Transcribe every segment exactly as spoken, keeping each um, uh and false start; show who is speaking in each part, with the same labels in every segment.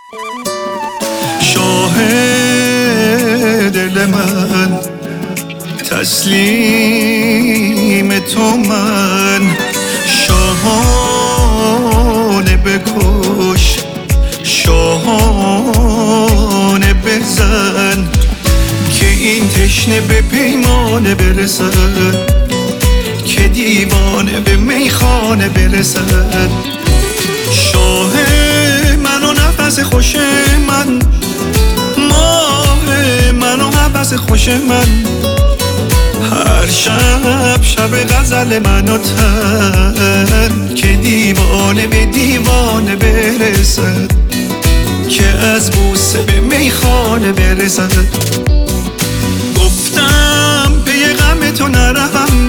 Speaker 1: شاه دل من، تسلیم تو من، شاهانه بکش، شاهانه بزن که این تشنه به پیمانه برسد، که دیوانه به میخانه برسد. شاه من و نفس خوش من، ماه من و حوث خوش من، هر شب شب غزل من و تن، که دیوانه به دیوانه برسد، که از بوسه به میخانه برسد. گفتم پی غم تو نروم،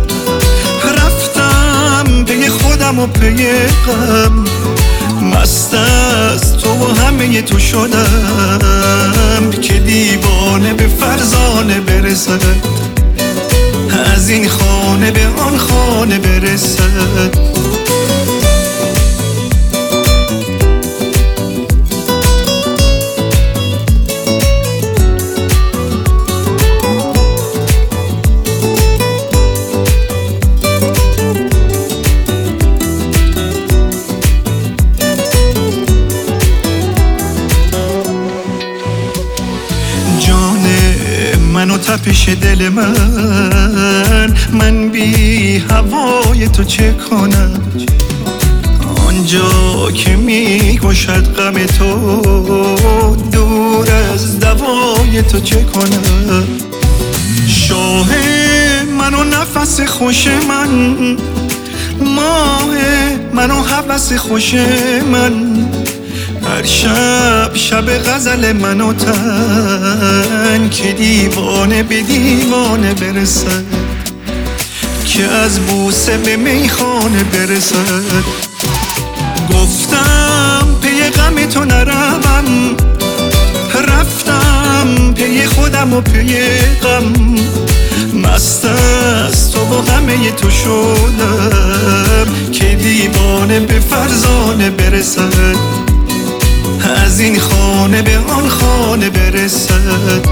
Speaker 1: رفتم پی خودم و پی غم، مست از تو و همه تو شدم، که دیوانه به فرزانه برسد، از این خانه به آن خانه برسد. من و تپش دل من، من بی هوای تو چه کنم؟ آنجا که می کشد غم تو، دور از دوای تو چه کنم؟ شاه من و نفس خوش من، ماه من و هوس خوش من، هر شب شب غزل من و تن، که دیوانه به دیوانه برسد، که از بوسه به میخانه برسد. گفتم پی غم تو نروم، رفتم پی خودم و پی غم، مست از تو و همه تو شدم، که دیوانه به فرزانه برسد، از این خانه به آن خانه برسد.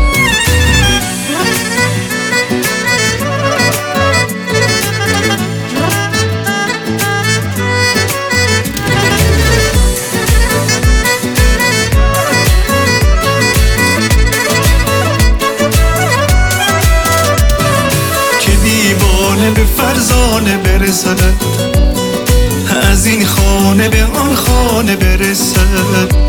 Speaker 1: که دیوانه به فرزانه برسد، از این خانه به آن خانه برسد.